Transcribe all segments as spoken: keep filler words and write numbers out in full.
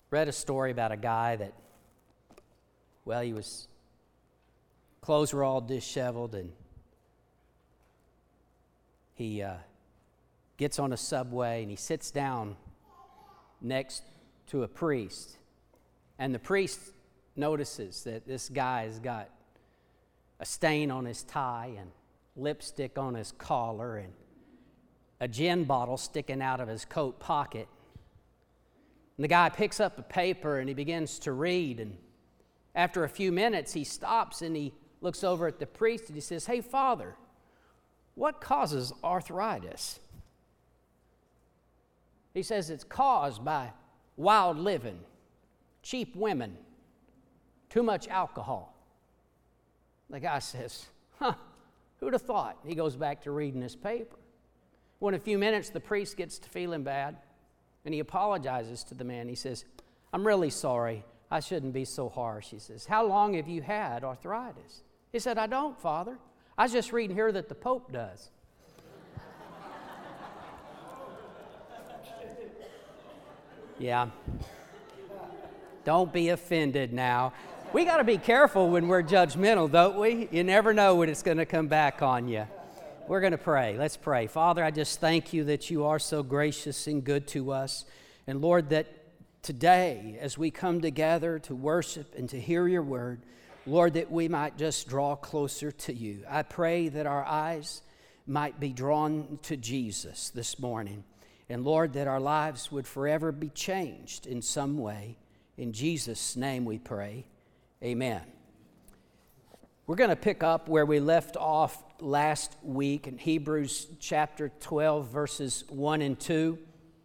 read a story about a guy that, well, he was, clothes were all disheveled, and he uh, gets on a subway and he sits down next to a priest. And the priest notices that this guy has got a stain on his tie and lipstick on his collar and a gin bottle sticking out of his coat pocket. And the guy picks up a paper and he begins to read, and after a few minutes he stops and he looks over at the priest and he says, "Hey, Father, what causes arthritis?" He says, "It's caused by wild living, cheap women, too much alcohol." The guy says, "Huh, who'd have thought?" He goes back to reading his paper. Well, in a few minutes, the priest gets to feeling bad, and he apologizes to the man. He says, "I'm really sorry. I shouldn't be so harsh." He says, "How long have you had arthritis?" He said, "I don't, Father. I was just reading here that the Pope does." Yeah. Don't be offended now. We got to be careful when we're judgmental, don't we? You never know when it's going to come back on you. We're going to pray. Let's pray. Father, I just thank you that you are so gracious and good to us. And Lord, that today, as we come together to worship and to hear your word, Lord, that we might just draw closer to you. I pray that our eyes might be drawn to Jesus this morning. And Lord, that our lives would forever be changed in some way. In Jesus' name we pray. Amen. We're going to pick up where we left off last week in Hebrews chapter twelve, verses one and two.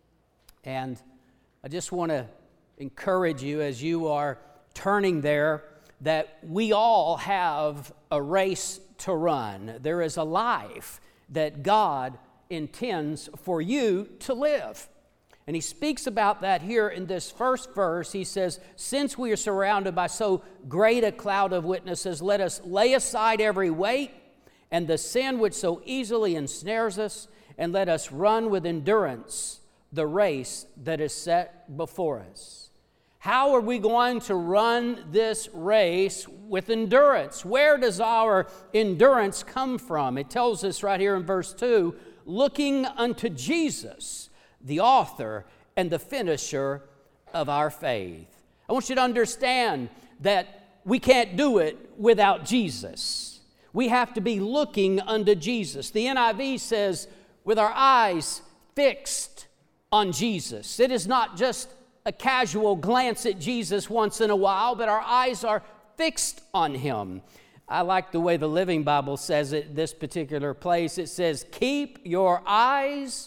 And I just want to encourage you as you are turning there that we all have a race to run. There is a life that God intends for you to live. And he speaks about that here in this first verse. He says, "Since we are surrounded by so great a cloud of witnesses, let us lay aside every weight and the sin which so easily ensnares us, and let us run with endurance the race that is set before us." How are we going to run this race with endurance? Where does our endurance come from? It tells us right here in verse two, "Looking unto Jesus, the author and the finisher of our faith." I want you to understand that we can't do it without Jesus. We have to be looking unto Jesus. The N I V says, with our eyes fixed on Jesus. It is not just a casual glance at Jesus once in a while, but our eyes are fixed on him. I like the way the Living Bible says it, this particular place. It says, "Keep your eyes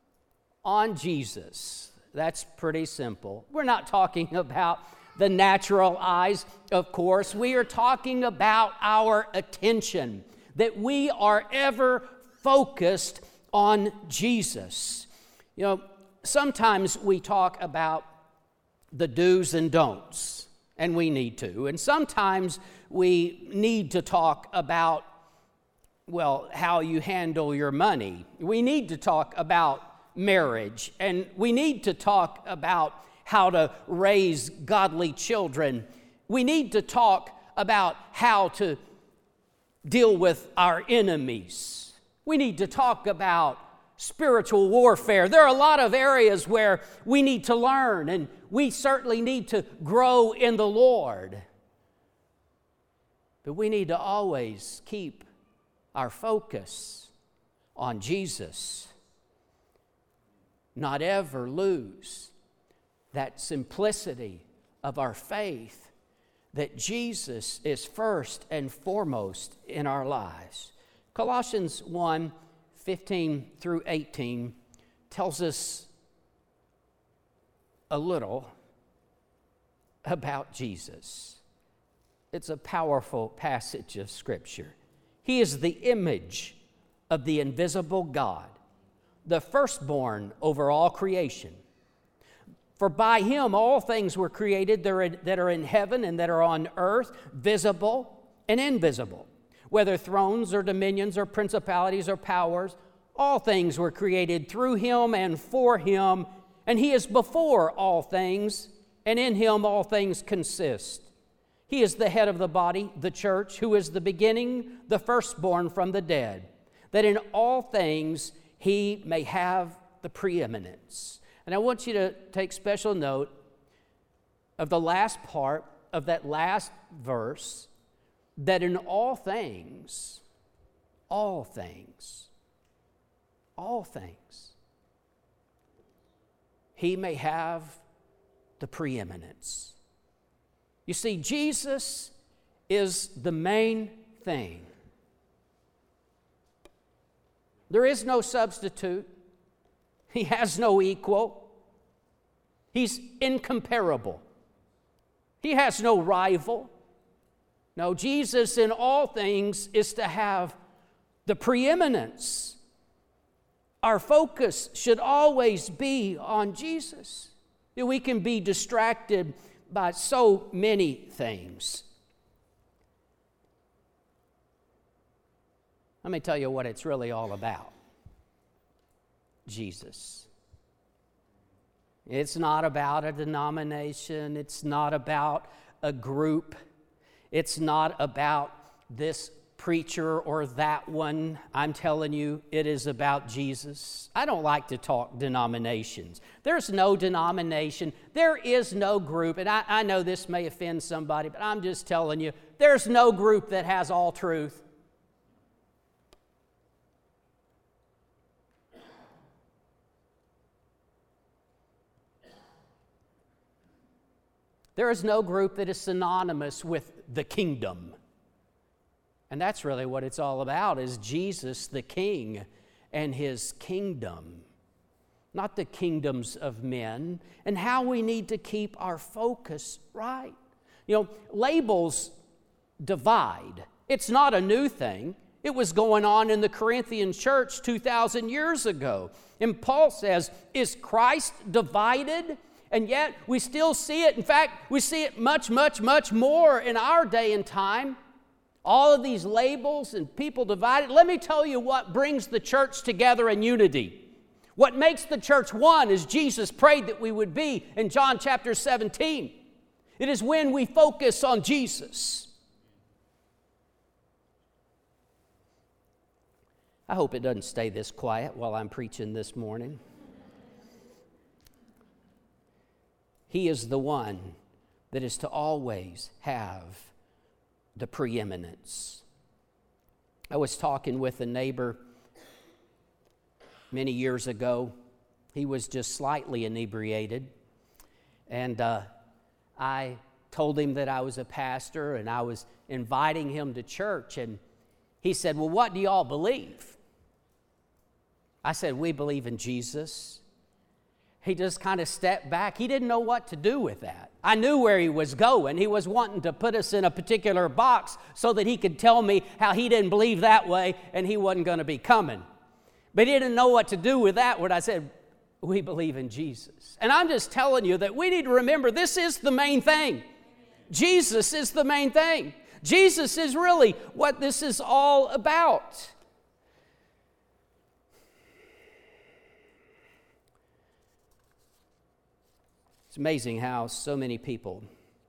on Jesus." That's pretty simple. We're not talking about the natural eyes, of course. We are talking about our attention, that we are ever focused on Jesus. You know, sometimes we talk about the do's and don'ts, and we need to. And sometimes we need to talk about, well, how you handle your money. We need to talk about marriage, and we need to talk about how to raise godly children. We need to talk about how to deal with our enemies. We need to talk about spiritual warfare. There are a lot of areas where we need to learn, and we certainly need to grow in the Lord. But we need to always keep our focus on Jesus. Not ever lose that simplicity of our faith, that Jesus is first and foremost in our lives. Colossians one, fifteen through eighteen tells us a little about Jesus. It's a powerful passage of Scripture. He is the image of the invisible God, the firstborn over all creation. For by him all things were created that are in heaven and that are on earth, visible and invisible. Whether thrones or dominions or principalities or powers, all things were created through him and for him, and he is before all things, and in him all things consist. He is the head of the body, the church, who is the beginning, the firstborn from the dead, that in all things he may have the preeminence. And I want you to take special note of the last part of that last verse, that in all things, all things, all things, he may have the preeminence. You see, Jesus is the main thing. There is no substitute. He has no equal. He's incomparable. He has no rival. No, Jesus in all things is to have the preeminence. Our focus should always be on Jesus. We can be distracted by so many things. Let me tell you what it's really all about. Jesus. It's not about a denomination. It's not about a group. It's not about this preacher or that one. I'm telling you, it is about Jesus. I don't like to talk denominations. There's no denomination. There is no group. And I, I know this may offend somebody, but I'm just telling you, there's no group that has all truth. There is no group that is synonymous with the kingdom. And that's really what it's all about, is Jesus the King and his kingdom, not the kingdoms of men, and how we need to keep our focus right. You know, labels divide. It's not a new thing. It was going on in the Corinthian church two thousand years ago. And Paul says, is Christ divided? And yet we still see it. In fact, we see it much, much, much more in our day and time. All of these labels and people divided. Let me tell you what brings the church together in unity. What makes the church one is Jesus prayed that we would be in John chapter seventeen. It is when we focus on Jesus. I hope it doesn't stay this quiet while I'm preaching this morning. He is the one that is to always have the preeminence. I was talking with a neighbor many years ago. He was just slightly inebriated. And uh, I told him that I was a pastor and I was inviting him to church. And he said, well, what do y'all believe? I said, we believe in Jesus. He just kind of stepped back. He didn't know what to do with that. I knew where he was going. He was wanting to put us in a particular box so that he could tell me how he didn't believe that way and he wasn't going to be coming. But he didn't know what to do with that when I said, we believe in Jesus. And I'm just telling you that we need to remember this is the main thing. Jesus is the main thing. Jesus is really what this is all about. It's amazing how so many people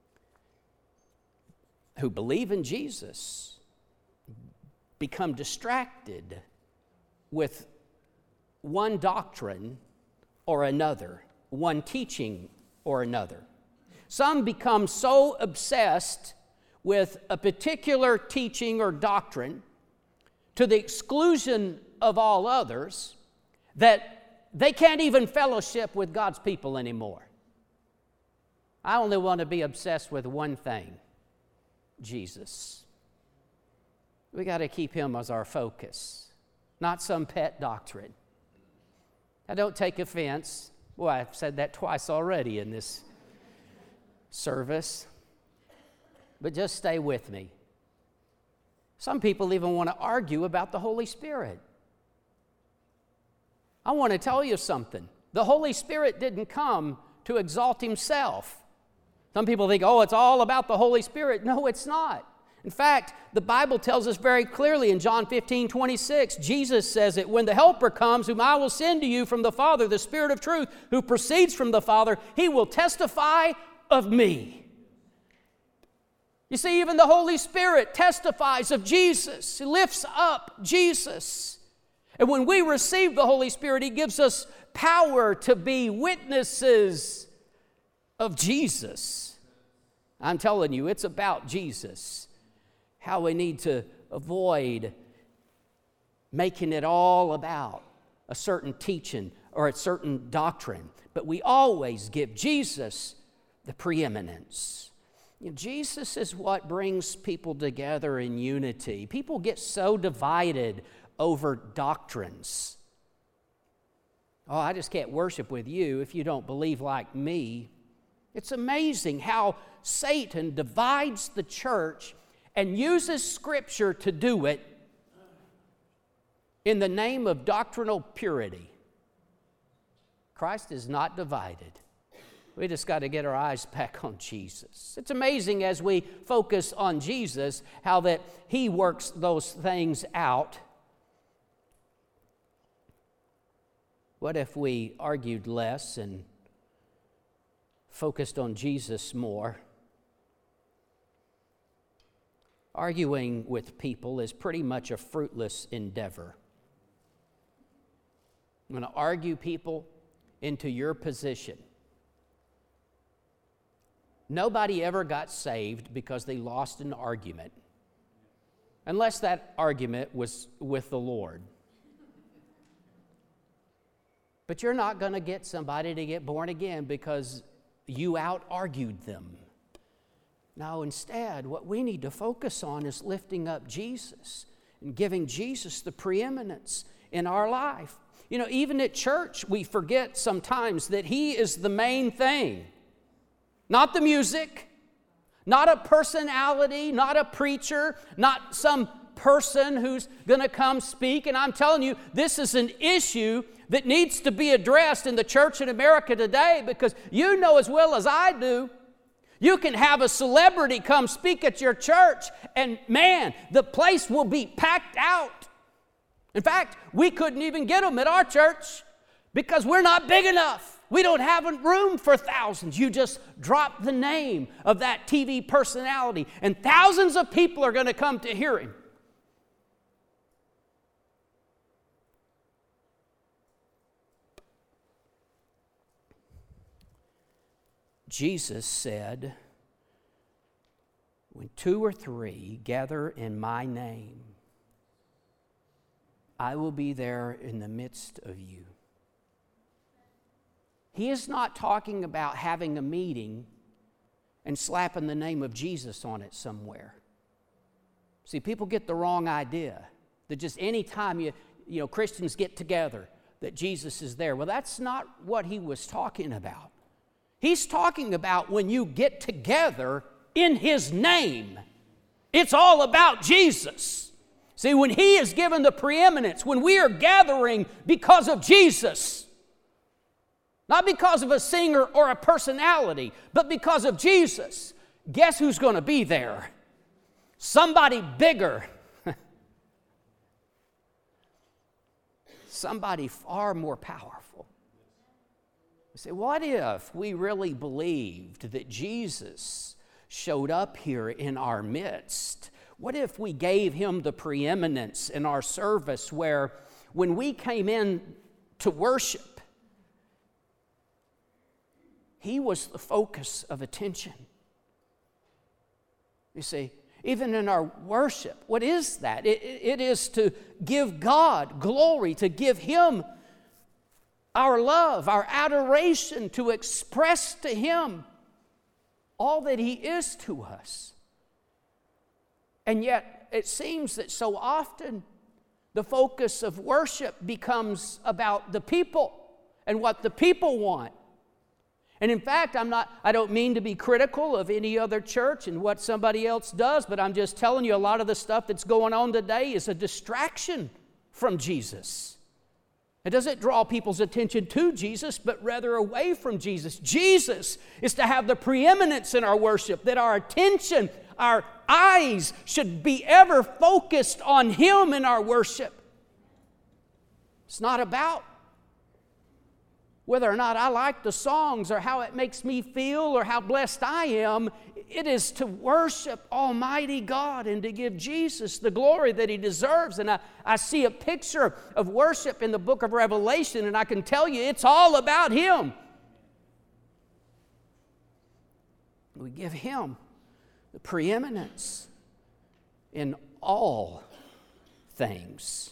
who believe in Jesus become distracted with one doctrine or another, one teaching or another. Some become so obsessed with a particular teaching or doctrine to the exclusion of all others that they can't even fellowship with God's people anymore. I only want to be obsessed with one thing, Jesus. We got to keep him as our focus, not some pet doctrine. I don't take offense. Boy, I've said that twice already in this service. But just stay with me. Some people even want to argue about the Holy Spirit. I want to tell you something. The Holy Spirit didn't come to exalt himself. Some people think, oh, it's all about the Holy Spirit. No, it's not. In fact, the Bible tells us very clearly in John fifteen twenty-six, Jesus says it, when the Helper comes, whom I will send to you from the Father, the Spirit of truth, who proceeds from the Father, he will testify of me. You see, even the Holy Spirit testifies of Jesus. He lifts up Jesus. And when we receive the Holy Spirit, He gives us power to be witnesses of Jesus. I'm telling you, it's about Jesus. How we need to avoid making it all about a certain teaching or a certain doctrine. But we always give Jesus the preeminence. You know, Jesus is what brings people together in unity. People get so divided over doctrines. Oh, I just can't worship with you if you don't believe like me. It's amazing how Satan divides the church and uses Scripture to do it in the name of doctrinal purity. Christ is not divided. We just got to get our eyes back on Jesus. It's amazing as we focus on Jesus how that He works those things out. What if we argued less and focused on Jesus more? Arguing with people is pretty much a fruitless endeavor. I'm going to argue people into your position. Nobody ever got saved because they lost an argument, unless that argument was with the Lord. But you're not going to get somebody to get born again because you out-argued them. No, instead, what we need to focus on is lifting up Jesus and giving Jesus the preeminence in our life. You know, even at church, we forget sometimes that He is the main thing. Not the music, not a personality, not a preacher, not some person who's going to come speak. And I'm telling you, this is an issue that needs to be addressed in the church in America today, because you know as well as I do, you can have a celebrity come speak at your church and man, the place will be packed out. In fact, we couldn't even get them at our church because we're not big enough. We don't have room for thousands. You just drop the name of that T V personality and thousands of people are going to come to hear Him. Jesus said, when two or three gather in my name, I will be there in the midst of you. He is not talking about having a meeting and slapping the name of Jesus on it somewhere. See, people get the wrong idea that just any time you, you know, Christians get together, that Jesus is there. Well, that's not what He was talking about. He's talking about when you get together in His name. It's all about Jesus. See, when He is given the preeminence, when we are gathering because of Jesus, not because of a singer or a personality, but because of Jesus, guess who's going to be there? Somebody bigger. Somebody far more powerful. You say, what if we really believed that Jesus showed up here in our midst? What if we gave Him the preeminence in our service, where when we came in to worship, He was the focus of attention? You see, even in our worship, what is that? It, it is to give God glory, to give Him our love, our adoration, to express to Him all that He is to us. And yet, it seems that so often the focus of worship becomes about the people and what the people want. And in fact, I'm not, I don't mean to be critical of any other church and what somebody else does, but I'm just telling you a lot of the stuff that's going on today is a distraction from Jesus. It doesn't draw people's attention to Jesus, but rather away from Jesus. Jesus is to have the preeminence in our worship, that our attention, our eyes should be ever focused on Him in our worship. It's not about whether or not I like the songs or how it makes me feel or how blessed I am. It is to worship Almighty God and to give Jesus the glory that He deserves. And I, I see a picture of worship in the book of Revelation, and I can tell you it's all about Him. We give Him the preeminence in all things.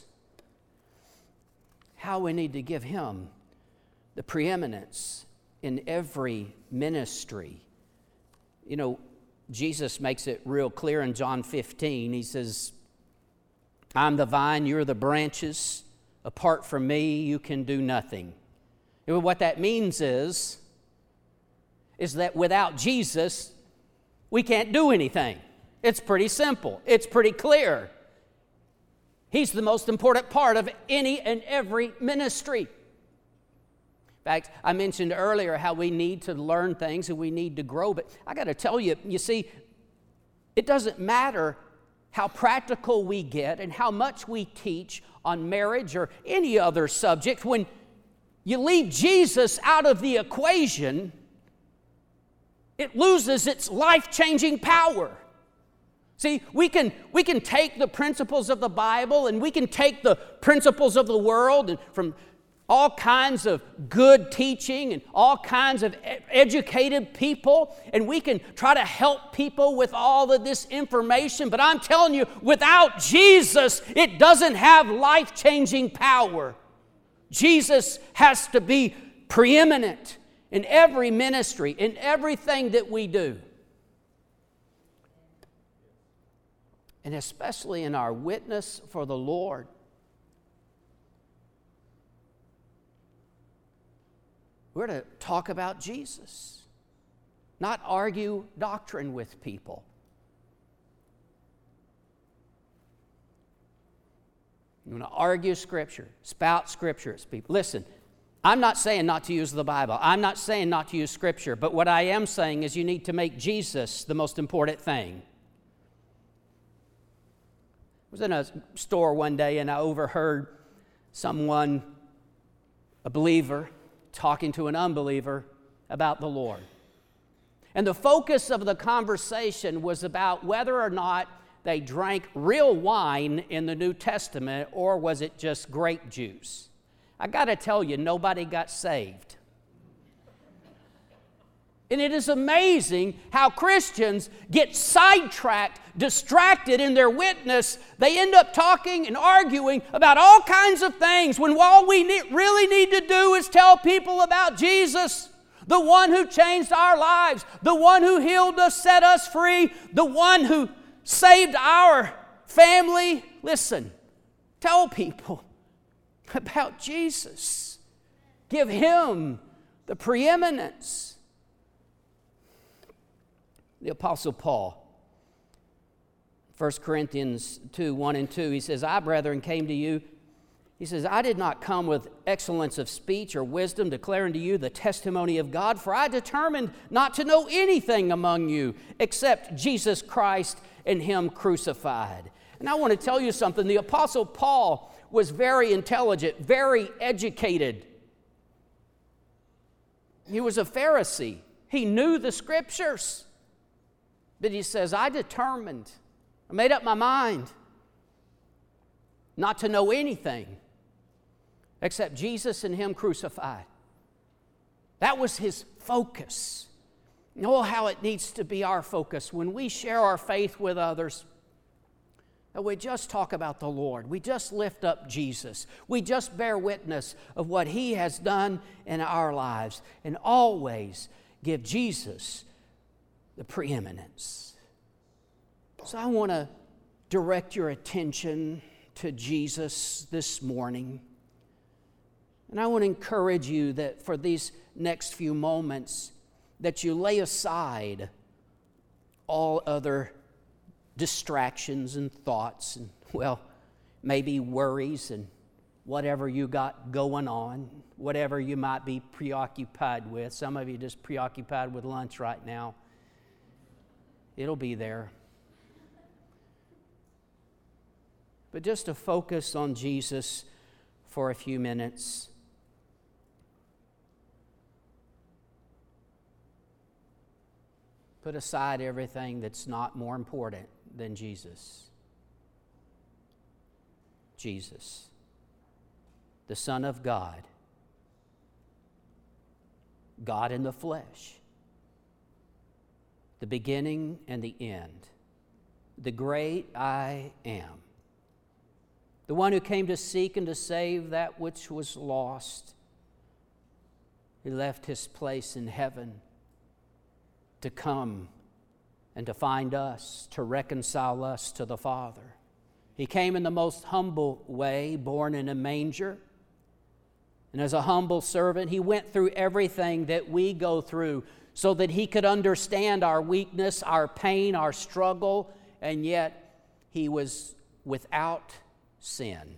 How we need to give Him the preeminence in every ministry. You know, Jesus makes it real clear in John fifteen. He says, I'm the vine, you're the branches. Apart from me, you can do nothing. And what that means is, is that without Jesus, we can't do anything. It's pretty simple. It's pretty clear. He's the most important part of any and every ministry. In fact, I mentioned earlier how we need to learn things and we need to grow, but I got to tell you, you see, it doesn't matter how practical we get and how much we teach on marriage or any other subject. When you leave Jesus out of the equation, it loses its life-changing power. See, we can, we can take the principles of the Bible and we can take the principles of the world and from all kinds of good teaching and all kinds of educated people, and we can try to help people with all of this information. But I'm telling you, without Jesus, it doesn't have life-changing power. Jesus has to be preeminent in every ministry, in everything that we do. And especially in our witness for the Lord. We're to talk about Jesus, not argue doctrine with people. You want to argue Scripture, spout Scripture at people. Listen, I'm not saying not to use the Bible. I'm not saying not to use Scripture. But what I am saying is you need to make Jesus the most important thing. I was in a store one day and I overheard someone, a believer, talking to an unbeliever about the Lord. And the focus of the conversation was about whether or not they drank real wine in the New Testament or was it just grape juice. I got to tell you, nobody got saved. And it is amazing how Christians get sidetracked, distracted in their witness. They end up talking and arguing about all kinds of things when all we need, really need to do is tell people about Jesus, the one who changed our lives, the one who healed us, set us free, the one who saved our family. Listen, tell people about Jesus. Give Him the preeminence. The Apostle Paul, First Corinthians two, one and two, he says, I, brethren, came to you. He says, I did not come with excellence of speech or wisdom, declaring to you the testimony of God, for I determined not to know anything among you except Jesus Christ and Him crucified. And I want to tell you something. The Apostle Paul was very intelligent, very educated. He was a Pharisee. He knew the Scriptures. But he says, I determined, I made up my mind not to know anything except Jesus and Him crucified. That was his focus. Oh, how it needs to be our focus when we share our faith with others. That we just talk about the Lord. We just lift up Jesus. We just bear witness of what He has done in our lives. And always give Jesus the preeminence. So I want to direct your attention to Jesus this morning. And I want to encourage you that for these next few moments, that you lay aside all other distractions and thoughts and, well, maybe worries and whatever you got going on, whatever you might be preoccupied with. Some of you just preoccupied with lunch right now. It'll be there. But just to focus on Jesus for a few minutes. Put aside everything that's not more important than Jesus. Jesus, the Son of God, God in the flesh, the beginning and the end, the great I am, the one who came to seek and to save that which was lost. He left his place in heaven to come and to find us, to reconcile us to the Father. He came in the most humble way, born in a manger. And as a humble servant, he went through everything that we go through so that he could understand our weakness, our pain, our struggle, and yet he was without sin.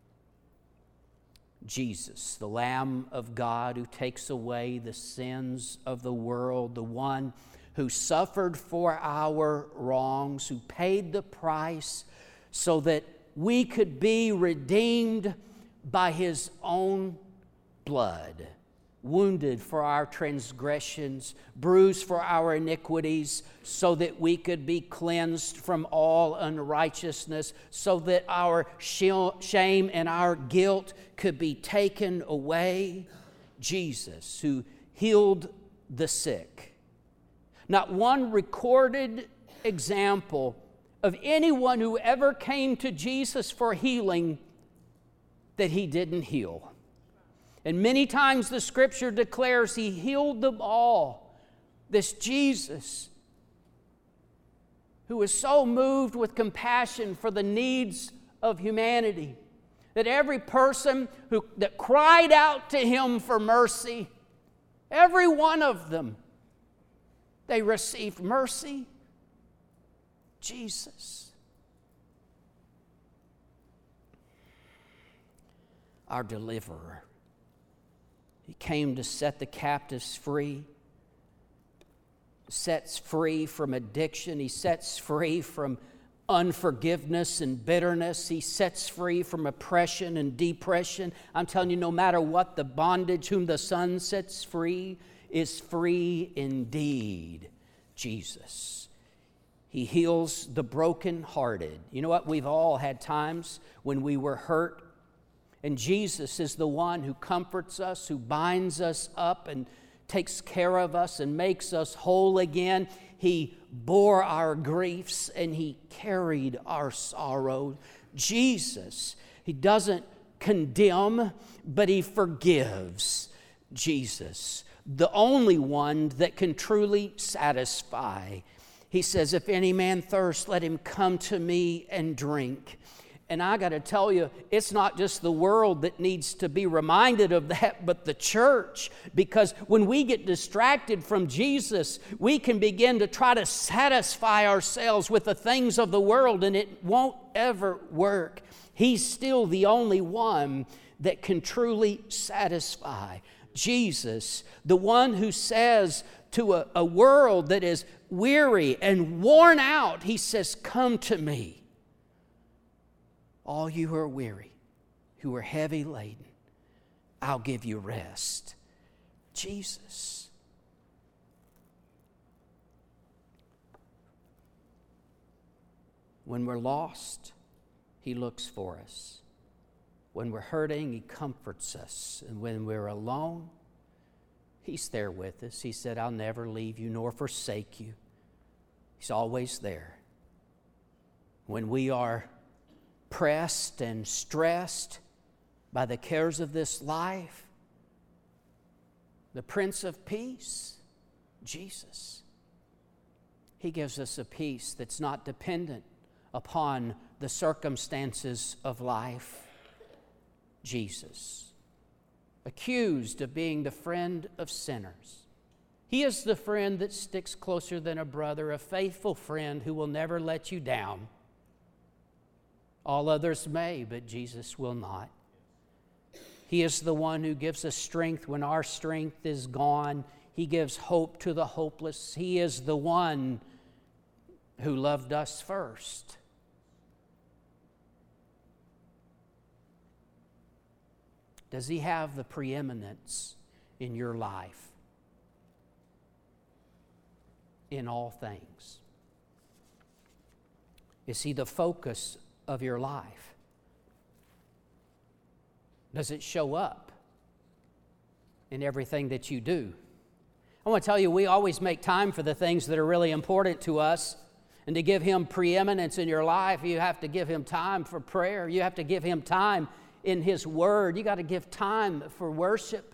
Jesus, the Lamb of God who takes away the sins of the world, the one who suffered for our wrongs, who paid the price so that we could be redeemed by his own blood, wounded for our transgressions, bruised for our iniquities, so that we could be cleansed from all unrighteousness, so that our shame and our guilt could be taken away. Jesus, who healed the sick. Not one recorded example of anyone who ever came to Jesus for healing that he didn't heal. And many times the Scripture declares he healed them all. This Jesus, who was so moved with compassion for the needs of humanity, that every person who that cried out to him for mercy, every one of them, they received mercy. Jesus, our deliverer. He came to set the captives free, sets free from addiction. He sets free from unforgiveness and bitterness. He sets free from oppression and depression. I'm telling you, no matter what the bondage, whom the Son sets free is free indeed. Jesus. He heals the brokenhearted. You know what? We've all had times when we were hurt, and Jesus is the one who comforts us, who binds us up and takes care of us and makes us whole again. He bore our griefs and he carried our sorrow. Jesus, he doesn't condemn, but he forgives. Jesus, the only one that can truly satisfy. He says, if any man thirst, let him come to me and drink. And I got to tell you, it's not just the world that needs to be reminded of that, but the church. Because when we get distracted from Jesus, we can begin to try to satisfy ourselves with the things of the world, and it won't ever work. He's still the only one that can truly satisfy. Jesus, the one who says to a, a world that is weary and worn out, he says, come to me. All you who are weary, who are heavy laden, I'll give you rest. Jesus. When we're lost, he looks for us. When we're hurting, he comforts us. And when we're alone, he's there with us. He said, I'll never leave you nor forsake you. He's always there. When we are pressed and stressed by the cares of this life, the Prince of Peace, Jesus, he gives us a peace that's not dependent upon the circumstances of life. Jesus, accused of being the friend of sinners. He is the friend that sticks closer than a brother, a faithful friend who will never let you down. All others may, but Jesus will not. He is the one who gives us strength when our strength is gone. He gives hope to the hopeless. He is the one who loved us first. Does he have the preeminence in your life? in all things? Is He the focus of your life? Does it show up in everything that you do? I want to tell you, we always make time for the things that are really important to us. And to give Him preeminence in your life, you have to give Him time for prayer. You have to give Him time in His Word. You got to give time for worship.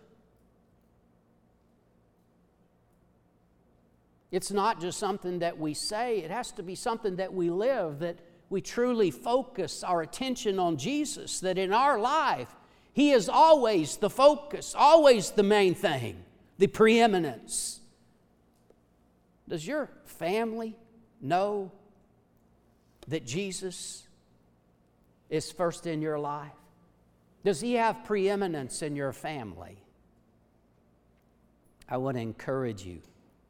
It's not just something that we say. It has to be something that we live, that we truly focus our attention on Jesus, that in our life, He is always the focus, always the main thing, the preeminence. Does your family know that Jesus is first in your life? Does He have preeminence in your family? I want to encourage you.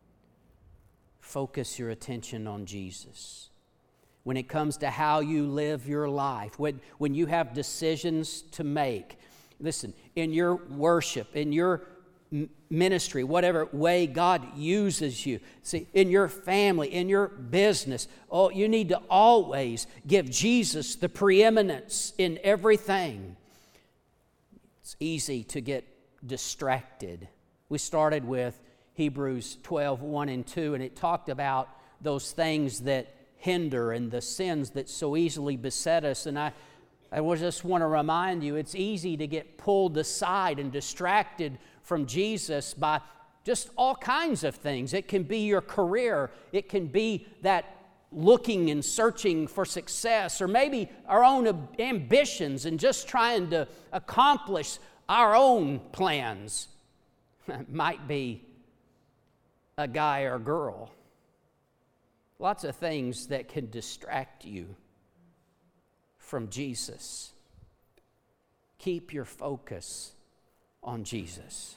Focus your attention on Jesus. When it comes to how you live your life, when, when you have decisions to make, listen, in your worship, in your ministry, whatever way God uses you, see, in your family, in your business, oh, you need to always give Jesus the preeminence in everything. It's easy to get distracted. We started with Hebrews twelve, one and two, and it talked about those things that hinder and the sins that so easily beset us. And I, I just want to remind you, it's easy to get pulled aside and distracted from Jesus by just all kinds of things. It can be your career. It can be that looking and searching for success, or maybe our own ambitions and just trying to accomplish our own plans. It might be a guy or girl. Lots of things that can distract you from Jesus. Keep your focus on Jesus.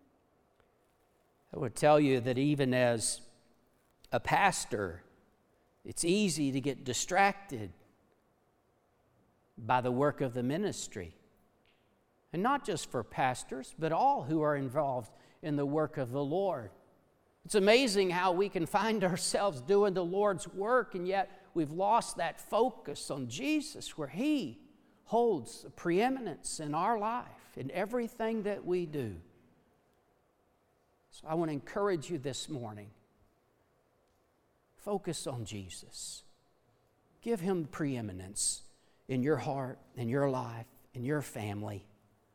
I would tell you that even as a pastor, it's easy to get distracted by the work of the ministry. And not just for pastors, but all who are involved in the work of the Lord. It's amazing how we can find ourselves doing the Lord's work, and yet we've lost that focus on Jesus, where He holds the preeminence in our life, in everything that we do. So I want to encourage you this morning. Focus on Jesus. Give Him preeminence in your heart, in your life, in your family.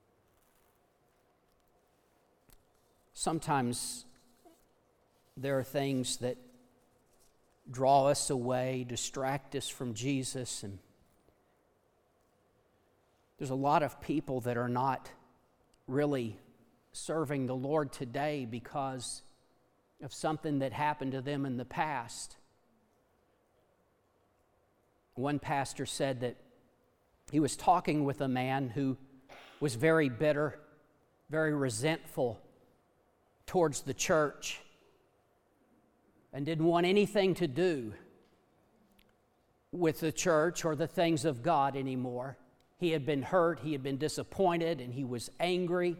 Sometimes there are things that draw us away, distract us from Jesus, and there's a lot of people that are not really serving the Lord today because of something that happened to them in the past. One pastor said that he was talking with a man who was very bitter, very resentful towards the church, and didn't want anything to do with the church or the things of God anymore. He had been hurt, he had been disappointed, and he was angry.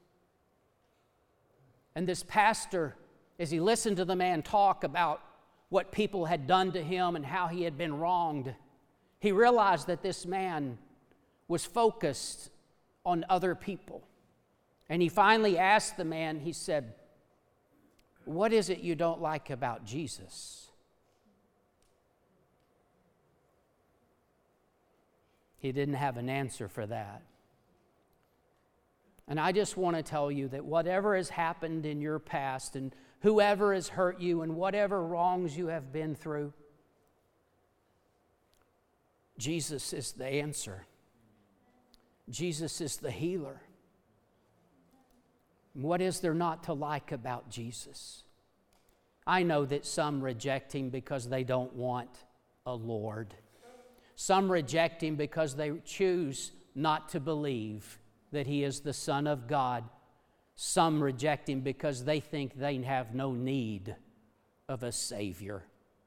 And this pastor, as he listened to the man talk about what people had done to him and how he had been wronged, he realized that this man was focused on other people. And he finally asked the man, he said, "What is it you don't like about Jesus?" He didn't have an answer for that. And I just want to tell you that whatever has happened in your past and whoever has hurt you and whatever wrongs you have been through, Jesus is the answer. Jesus is the healer. What is there not to like about Jesus? I know that some reject Him because they don't want a Lord. Some reject Him because they choose not to believe that He is the Son of God. Some reject Him because they think they have no need of a Savior.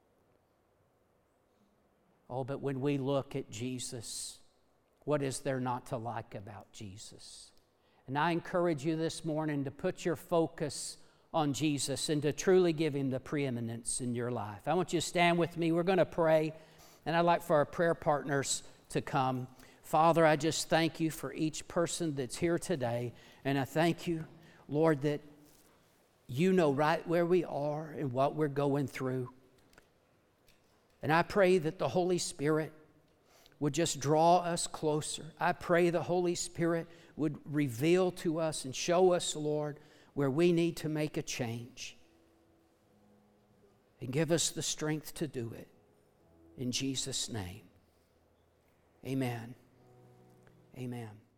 Oh, but when we look at Jesus, what is there not to like about Jesus? And I encourage you this morning to put your focus on Jesus and to truly give Him the preeminence in your life. I want you to stand with me. We're going to pray, and I'd like for our prayer partners to come. Father, I just thank You for each person that's here today, and I thank You, Lord, that You know right where we are and what we're going through. And I pray that the Holy Spirit would just draw us closer. I pray the Holy Spirit would reveal to us and show us, Lord, where we need to make a change. And give us the strength to do it. In Jesus' name, amen. Amen.